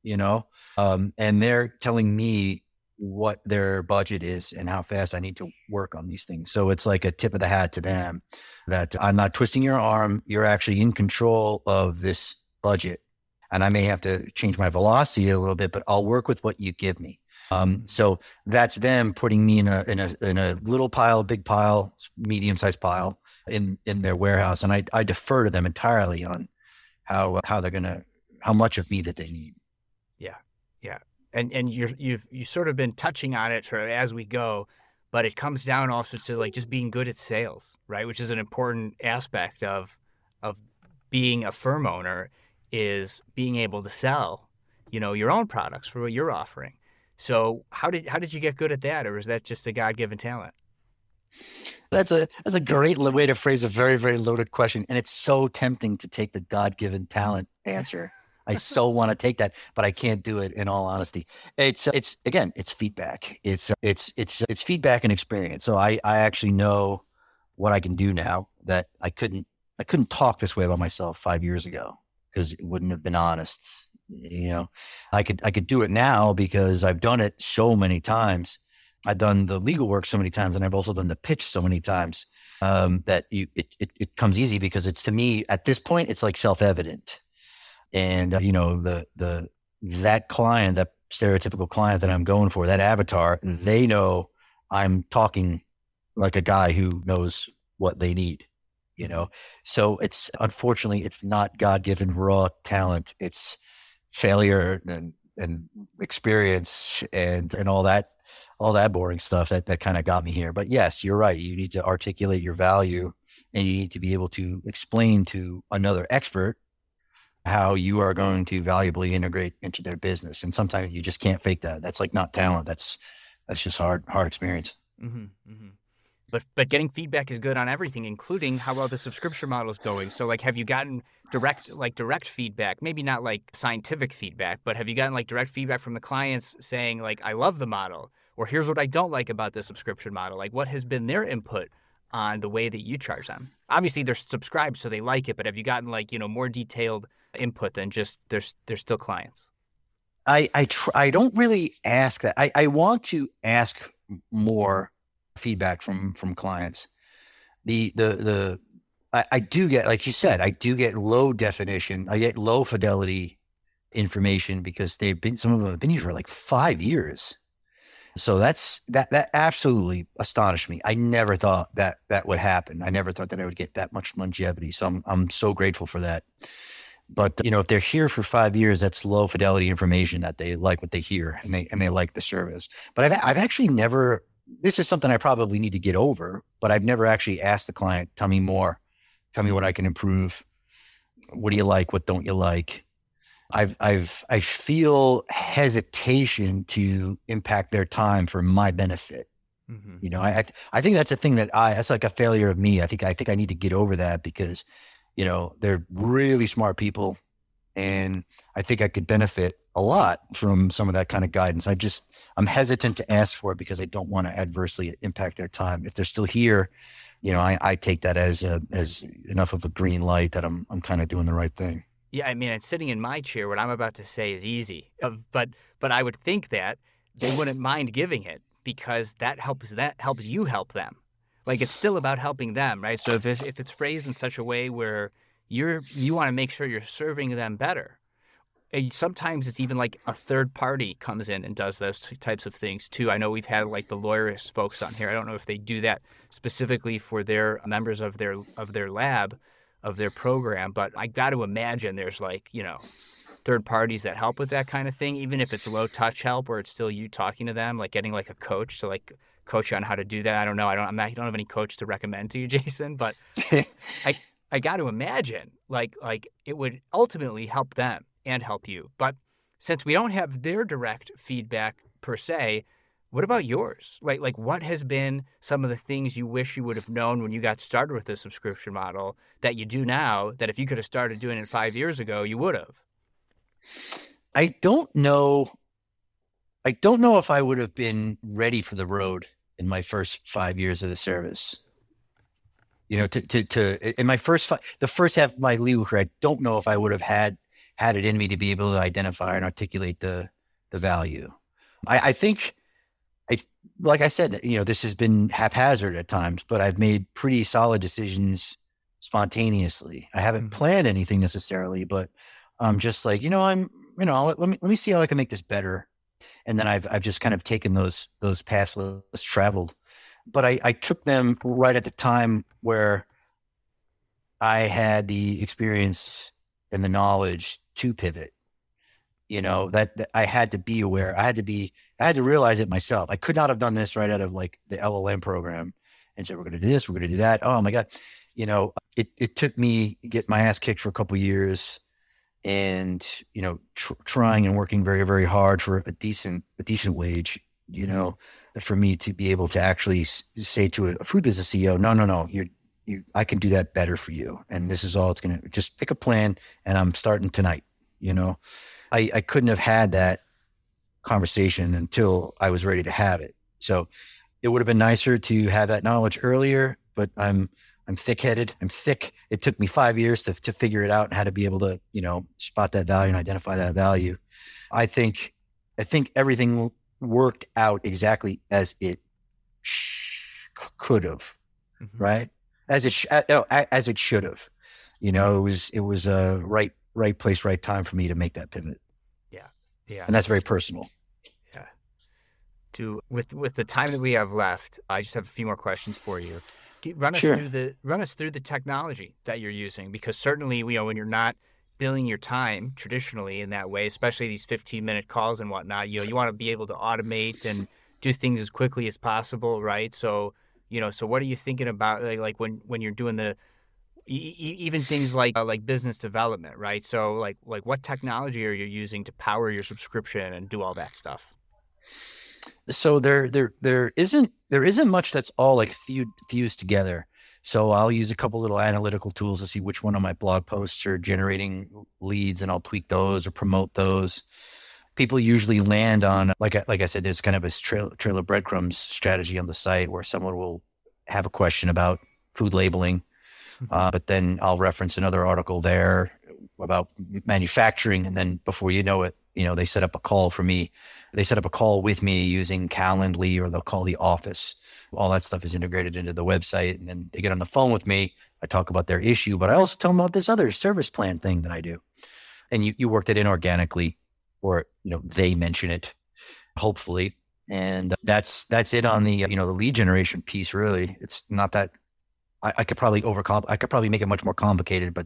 and they're telling me what their budget is and how fast I need to work on these things. So it's like a tip of the hat to them that I'm not twisting your arm. You're actually in control of this budget, and I may have to change my velocity a little bit, but I'll work with what you give me. So that's them putting me in a little pile, big pile, medium-sized pile in their warehouse. And I defer to them entirely on how much of me that they need. Yeah. Yeah. And you've sort of been touching on it sort of as we go, but it comes down also to like just being good at sales, right? Which is an important aspect of being a firm owner, is being able to sell, your own products for what you're offering. So how did you get good at that, or is that just a God-given talent? That's a great way to phrase a very, very loaded question. And it's so tempting to take the God-given talent answer. I so want to take that, but I can't do it, in all honesty. It's feedback. It's feedback and experience. So I actually know what I can do now that I couldn't talk this way about myself 5 years ago, because it wouldn't have been honest. I could do it now because I've done it so many times. I've done the legal work so many times, and I've also done the pitch so many times that it comes easy, because it's, to me at this point, it's like self-evident. And that client, that stereotypical client that I'm going for, that avatar, they know I'm talking like a guy who knows what they need. So unfortunately it's not God-given raw talent. It's failure and experience and all that boring stuff that kind of got me here. But yes, you're right. You need to articulate your value, and you need to be able to explain to another expert how you are going to valuably integrate into their business. And sometimes you just can't fake that. That's like not talent. That's just hard experience. Mm-hmm, mm-hmm. But getting feedback is good on everything, including how well the subscription model is going. So like, have you gotten direct feedback? Maybe not like scientific feedback, but have you gotten like direct feedback from the clients saying like, I love the model, or here's what I don't like about the subscription model? Like, what has been their input on the way that you charge them? Obviously they're subscribed, so they like it, but have you gotten like, more detailed input than just they're still clients? I don't really ask that. I want to ask more feedback from clients. I do get, like you said, I do get low definition. I get low fidelity information because some of them have been here for like 5 years. So that absolutely astonished me. I never thought that would happen. I never thought that I would get that much longevity. So I'm so grateful for that. But, if they're here for 5 years, that's low fidelity information that they like what they hear and they like the service. But I've actually never, this is something I probably need to get over, but I've never actually asked the client, tell me more, tell me what I can improve. What do you like? What don't you like? I feel hesitation to impact their time for my benefit. Mm-hmm. I think that's a thing that's like a failure of me. I think I need to get over that because, they're really smart people and I think I could benefit a lot from some of that kind of guidance. I'm hesitant to ask for it because I don't want to adversely impact their time. If they're still here, I take that as enough of a green light that I'm kind of doing the right thing. Yeah, I mean, and sitting in my chair, what I'm about to say is easy, but I would think that they wouldn't mind giving it because that helps you help them. Like it's still about helping them, right? So if it's phrased in such a way where you want to make sure you're serving them better, and sometimes it's even like a third party comes in and does those types of things too. I know we've had like the lawyerist folks on here. I don't know if they do that specifically for their members of their lab, of their program, but I got to imagine there's like, third parties that help with that kind of thing, even if it's low touch help or it's still you talking to them, like getting like a coach to like coach you on how to do that. I don't know. I don't have any coach to recommend to you, Jason, but I got to imagine like it would ultimately help them and help you. But since we don't have their direct feedback per se, what about yours? Like what has been some of the things you wish you would have known when you got started with this subscription model that you do now, that if you could have started doing it 5 years ago, you would have? I don't know if I would have been ready for the road in my first 5 years of the service. In my the first half of my legal career, I don't know if I would have had it in me to be able to identify and articulate the value. I think, like I said, this has been haphazard at times, but I've made pretty solid decisions spontaneously. I haven't planned anything necessarily, but I'm just like, let me see how I can make this better. And then I've just kind of taken those paths less traveled, but I took them right at the time where I had the experience and the knowledge to pivot. That I had to be aware. I had to realize it myself. I could not have done this right out of like the LLM program and said, we're going to do this, we're going to do that. Oh my God. It took me get my ass kicked for a couple of years and, trying and working very, very hard for a decent wage, for me to be able to actually say to a food business CEO, no, I can do that better for you. And this is all it's going to, just pick a plan and I'm starting tonight. I couldn't have had that conversation until I was ready to have it. So it would have been nicer to have that knowledge earlier, but I'm thick-headed. I'm thick. It took me 5 years to figure it out and how to be able to, spot that value and identify that value. I think everything worked out exactly as it could have, right? As it should have. It was a right place, right time for me to make that pivot. Yeah. And that's very personal. Yeah. With the time that we have left, I just have a few more questions for you. Run us through the technology that you're using, because certainly, when you're not billing your time traditionally in that way, especially these 15-minute calls and whatnot, you want to be able to automate and do things as quickly as possible, right? So, so what are you thinking about, like when you're doing the even things like business development, right? So like what technology are you using to power your subscription and do all that stuff? So there isn't much that's all like fused together. So I'll use a couple little analytical tools to see which one of my blog posts are generating leads, and I'll tweak those or promote those. People usually land on, like I said, there's kind of a trail of breadcrumbs strategy on the site where someone will have a question about food labeling. But then I'll reference another article there about manufacturing. And then before you know it, they set up a call for me. They set up a call with me using Calendly, or they'll call the office. All that stuff is integrated into the website. And then they get on the phone with me. I talk about their issue, but I also tell them about this other service plan thing that I do. And you work that in organically, or, they mention it, hopefully. And that's it on the, the lead generation piece, really. It's not that I could probably make it much more complicated, but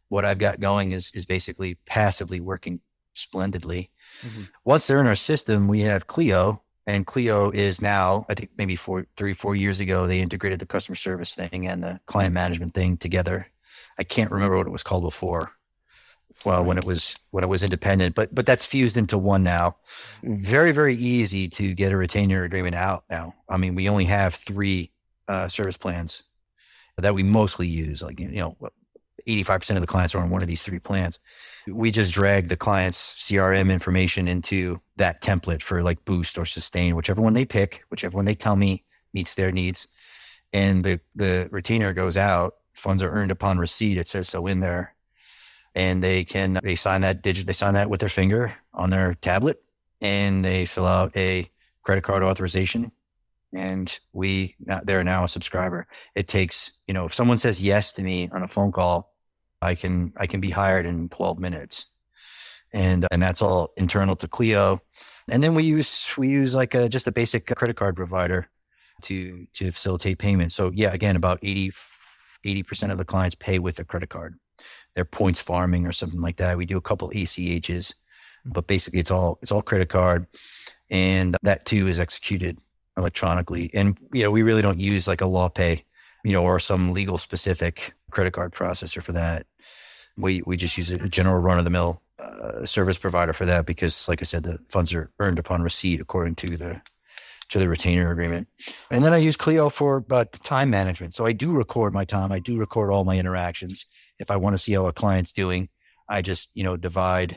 what I've got going is basically passively working splendidly. Once they're in our system, we have Clio, and Clio is now, I think maybe 3-4 years ago, they integrated the customer service thing and the client management thing together. I can't remember what it was called before. Well, when it was independent, but that's fused into one now. Very, very easy to get a retainer agreement out now. I mean, we only have 3 service plans that we mostly use. Like, 85% of the clients are on one of these 3 plans. We just drag the client's CRM information into that template for like Boost or Sustain, whichever one they pick, whichever one they tell me meets their needs. And the retainer goes out. Funds are earned upon receipt. It says so in there. And they sign that with their finger on their tablet, and they fill out a credit card authorization. And they're now a subscriber. It takes, if someone says yes to me on a phone call, I can be hired in 12 minutes. And that's all internal to Clio. And then we use like just a basic credit card provider to facilitate payment. So yeah, again, about 80% of the clients pay with a credit card. They're points farming or something like that. We do a couple ACHs, but basically it's all credit card, and that too is executed electronically. And we really don't use like a LawPay, or some legal specific credit card processor for that. We just use a general run of the mill service provider for that, because like I said, the funds are earned upon receipt according to the retainer agreement. And then I use Clio for time management. So I do record my time. I do record all my interactions. If I want to see how a client's doing, I just, divide,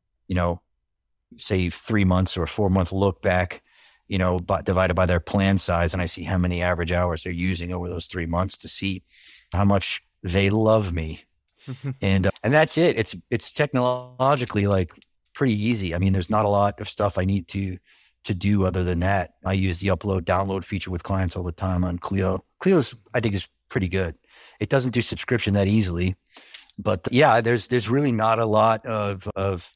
say 3 months or 4 month look back, divided by their plan size. And I see how many average hours they're using over those 3 months to see how much they love me. And that's it. It's technologically like pretty easy. I mean, there's not a lot of stuff I need to do other than that. I use the upload download feature with clients all the time on Clio. Clio's, I think, is pretty good. It doesn't do subscription that easily, but yeah, there's really not a lot of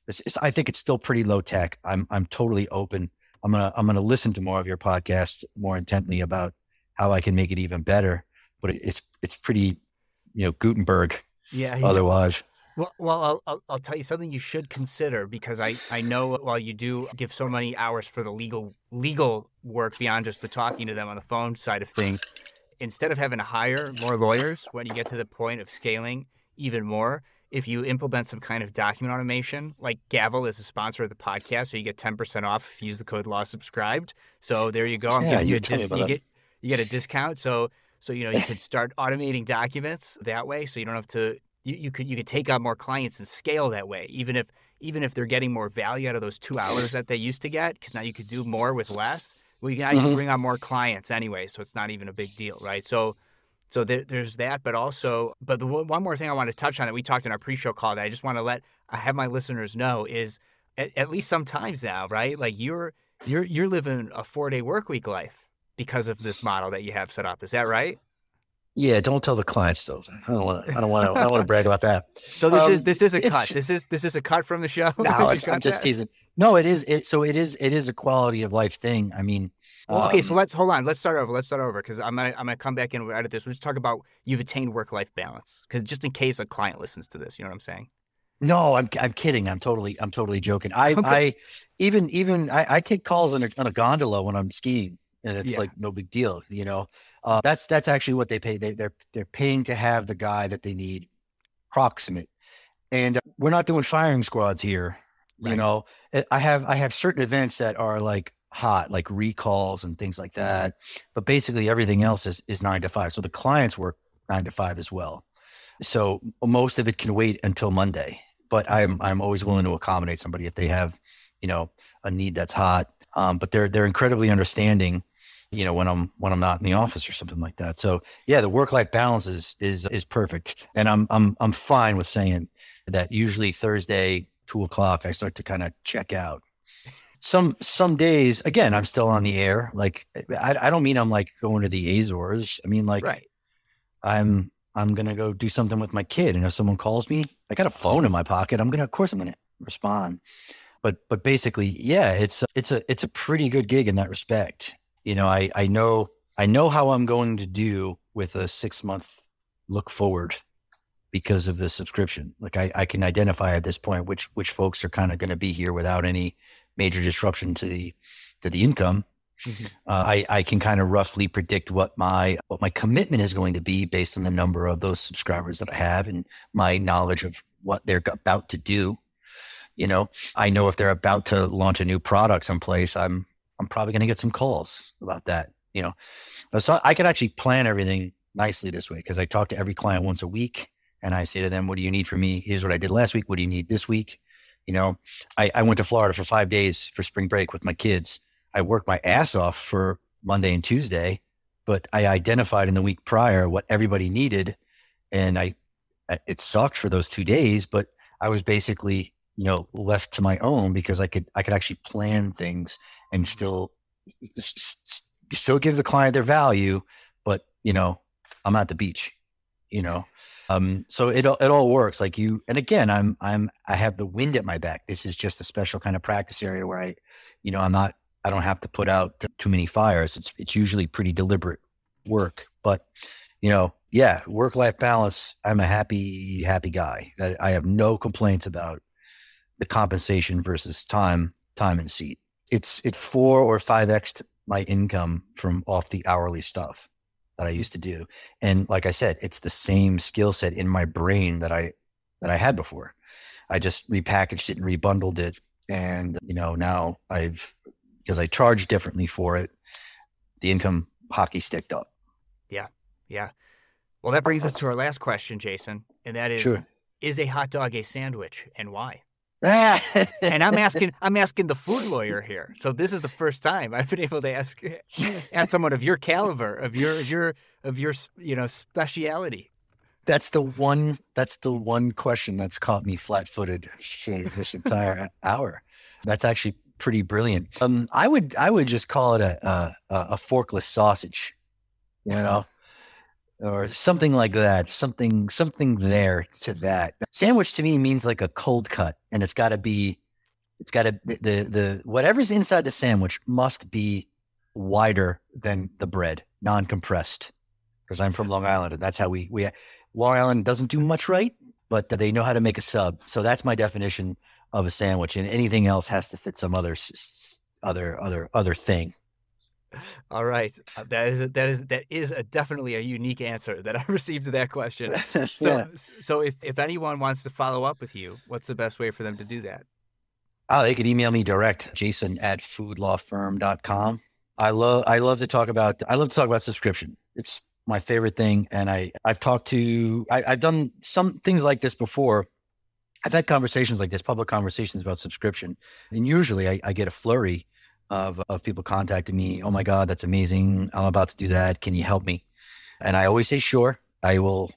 I think it's still pretty low tech. I'm totally open. I'm gonna listen to more of your podcast more intently about how I can make it even better. But it's pretty, Gutenberg. Yeah. Otherwise. Well, I'll tell you something you should consider, because I know while you do give so many hours for the legal work beyond just the talking to them on the phone side of things, instead of having to hire more lawyers when you get to the point of scaling even more, if you implement some kind of document automation, like Gavel is a sponsor of the podcast, so you get 10% off if you use the code LawSubscribed. So there you go. I'm giving you you get a discount. So you could start automating documents that way, so you don't have to. You could take on more clients and scale that way, even if they're getting more value out of those 2 hours that they used to get, because now you could do more with less. Well, you can bring on more clients anyway, so it's not even a big deal, right? So there's that, but the one more thing I want to touch on that we talked in our pre-show call that I just want to have my listeners know is at least sometimes now, right? Like you're living a 4-day work week life because of this model that you have set up. Is that right? Yeah, don't tell the clients though. I don't want to brag about that. So this is a cut. This is a cut from the show. No, I'm just teasing. No, it is. It is a quality of life thing. I mean, well, okay. So let's hold on. Let's start over because I'm gonna come back in and edit this. We'll just talk about you've attained work-life balance, because just in case a client listens to this, you know what I'm saying? No, I'm kidding. I'm totally joking. I take calls on a gondola when I'm skiing, and it's like no big deal. That's actually what they pay. They're paying to have the guy that they need proximate, and we're not doing firing squads here. Right. I have certain events that are like hot, like recalls and things like that. But basically everything else is 9 to 5. So the clients work 9 to 5 as well. So most of it can wait until Monday. But I'm always willing to accommodate somebody if they have, a need that's hot. But they're incredibly understanding, when I'm not in the office or something like that. So yeah, the work-life balance is perfect. And I'm fine with saying that usually Thursday, 2:00, I start to kind of check out. Some days, again, I'm still on the air. Like I don't mean I'm like going to the Azores. I mean like right. I'm gonna go do something with my kid, and if someone calls me, I got a phone in my pocket. Of course I'm gonna respond. But basically, yeah, it's a pretty good gig in that respect. I know how I'm going to do with a 6-month look forward. because of the subscription. Like I can identify at this point which folks are kind of going to be here without any major disruption to the income. Mm-hmm. I can kind of roughly predict what my commitment is going to be based on the number of those subscribers that I have and my knowledge of what they're about to do. You know, I know if they're about to launch a new product someplace, I'm probably going to get some calls about that. You know, so I can actually plan everything nicely this way because I talk to every client once a week and I say to them, "What do you need from me? Here's what I did last week. What do you need this week?" You know, I went to Florida for 5 days for spring break with my kids. I worked my ass off for Monday and Tuesday, but I identified in the week prior what everybody needed. And it sucked for those 2 days, but I was basically, you know, left to my own because I could actually plan things and still give the client their value, but you know, I'm at the beach, you know? So it all works like you, and again, I have the wind at my back. This is just a special kind of practice area where I don't have to put out too many fires. It's usually pretty deliberate work, but you know, yeah, work-life balance. I'm a happy guy that I have no complaints about the compensation versus time and seat. It's 4 or 5x my income from off the hourly stuff that I used to do. And like I said, it's the same skill set in my brain that I had before. I just repackaged it and rebundled it. And, you know, now because I charge differently for it, the income hockey sticked up. Yeah. Yeah. Well, that brings us to our last question, Jason. And that is, sure. Is a hot dog a sandwich and why? And I'm asking the food lawyer here. So this is the first time I've been able to ask someone of your caliber, of your you know, speciality. That's the one question that's caught me flat-footed this entire hour. That's actually pretty brilliant. I would just call it a forkless sausage, you know, or something like that. Something there to that. Sandwich to me means like a cold cut, and it's got to the whatever's inside the sandwich must be wider than the bread, non-compressed. Because I'm from Long Island, and that's how we Long Island doesn't do much right, but they know how to make a sub. So that's my definition of a sandwich, and anything else has to fit some other thing. All right, that is definitely a unique answer that I received to that question. So if anyone wants to follow up with you, what's the best way for them to do that? Oh, they could email me direct, jason@foodlawfirm.com. I love to talk about subscription. It's my favorite thing, and I've done some things like this before. I've had conversations like this, public conversations about subscription, and usually I get a flurry of people contacting me. Oh my God, that's amazing! I'm about to do that. Can you help me? And I always say, sure. I will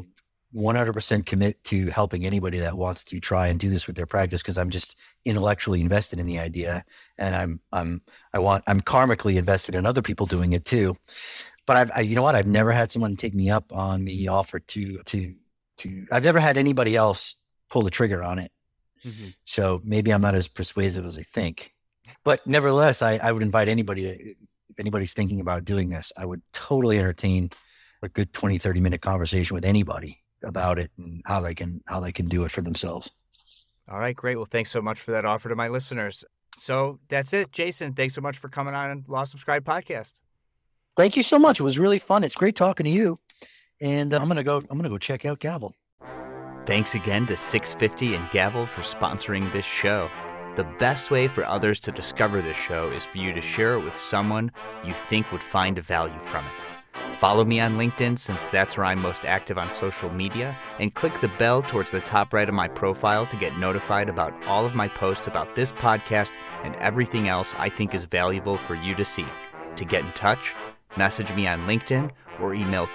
100% commit to helping anybody that wants to try and do this with their practice, because I'm just intellectually invested in the idea, and I'm karmically invested in other people doing it too. But you know what? I've never had someone take me up on the offer to I've never had anybody else pull the trigger on it. Mm-hmm. So maybe I'm not as persuasive as I think. But nevertheless, I would invite anybody, if anybody's thinking about doing this, I would totally entertain a good 20, 30-minute conversation with anybody about it and how they can do it for themselves. All right, great. Well, thanks so much for that offer to my listeners. So that's it. Jason, thanks so much for coming on Law Subscribe Podcast. Thank you so much. It was really fun. It's great talking to you. And I'm gonna go check out Gavel. Thanks again to 650 and Gavel for sponsoring this show. The best way for others to discover this show is for you to share it with someone you think would find a value from it. Follow me on LinkedIn, since that's where I'm most active on social media, and click the bell towards the top right of my profile to get notified about all of my posts about this podcast and everything else I think is valuable for you to see. To get in touch, message me on LinkedIn or email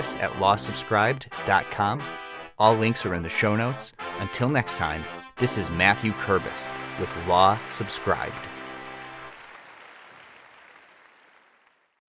Kurbis@lawsubscribed.com. All links are in the show notes. Until next time, this is Matthew Kurbis with Law Subscribed.